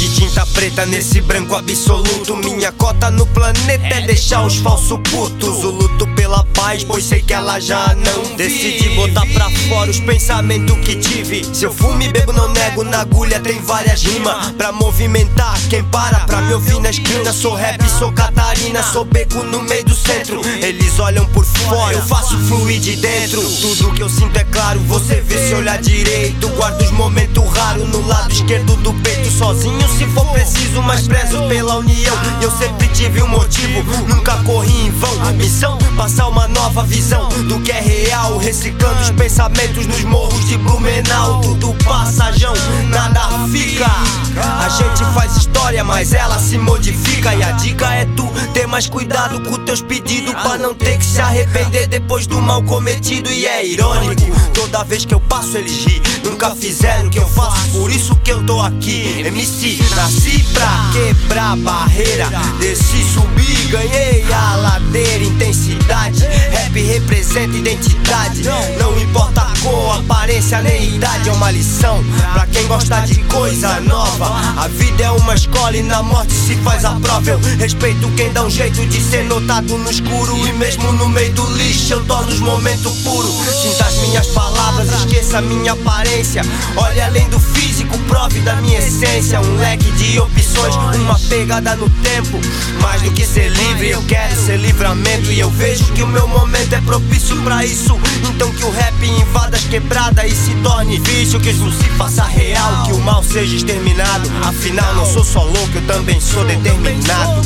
de tinta preta nesse branco absoluto. Minha cota no planeta é deixar os falsos putos. O luto pela paz, pois sei que ela já não decidi botar pra fora os pensamentos que tive. Se eu fumo e bebo não nego, na agulha tem várias rimas pra movimentar quem para pra me ouvir na esquina. Sou rap, sou Catarina, sou beco no meio do centro. Eles olham por fora, eu faço fluir de dentro. Tudo que eu sinto é claro, você vê se olhar direito. Guardo os momentos raros no lado esquerdo do peito. Sozinho se for preciso, mas prezo pela união. E eu sempre tive um motivo, nunca corri em vão. A missão, passar uma nova visão do que é real, reciclando os pensamentos nos morros de Blumenau. Tudo passajão, nada fica. A gente faz história, mas ela se modifica. E a dica é tu ter mais cuidado com teus pedidos, pra não ter que se arrepender depois do mal cometido. E é irônico, toda vez que eu passo eles ri. Nunca fizeram o que eu faço, por isso que eu tô aqui. MC, nasci pra quebrar barreira. Desci, subi, ganhei a ladeira. Intensidade, rap representa identidade. Não importa a cor, aparência nem idade. É uma lição pra quem gosta de coisa nova. A vida é uma escola e na morte se faz a prova. Eu respeito quem dá um jeito de ser notado no escuro. E mesmo no meio do lixo eu torno os momentos puros. Sinta as minhas palavras, esqueça a minha aparência. Olhe além do físico, prove da minha essência. Um leque de opções, uma pegada no tempo. Mais do que ser livre, eu quero ser livramento. E eu vejo que o meu momento é propício pra isso. Então que o rap invada as quebradas e se torne vício. Que isso se faça real, que o mal seja exterminado. Afinal não sou só louco, eu também sou determinado.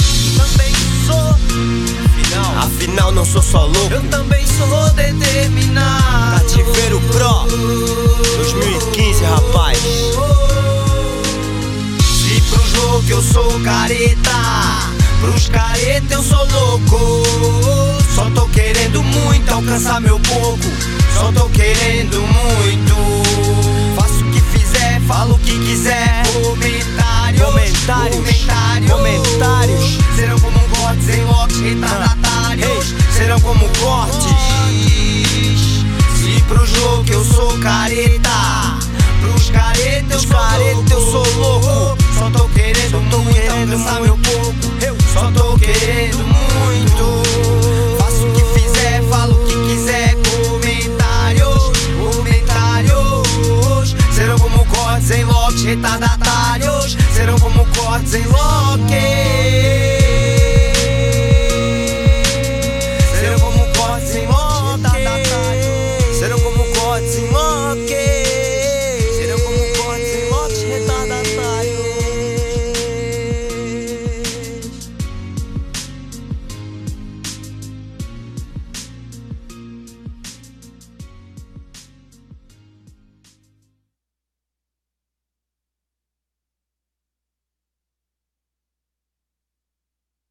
Afinal não sou só louco, eu também sou determinado. Cativeiro Pro 2015, rapaz. Se pros loucos eu sou careta, pros careta eu sou louco. Só tô querendo muito alcançar meu pouco. Só tô querendo muito. Faço o que fizer, falo o que quiser. Comentários serão como cortes em locks retardatários. Serão como cortes. Se pros loucos eu sou careta, pros careta eu sou louco. Só tô querendo muito alcançar meu pouco. Eu só tô querendo muito.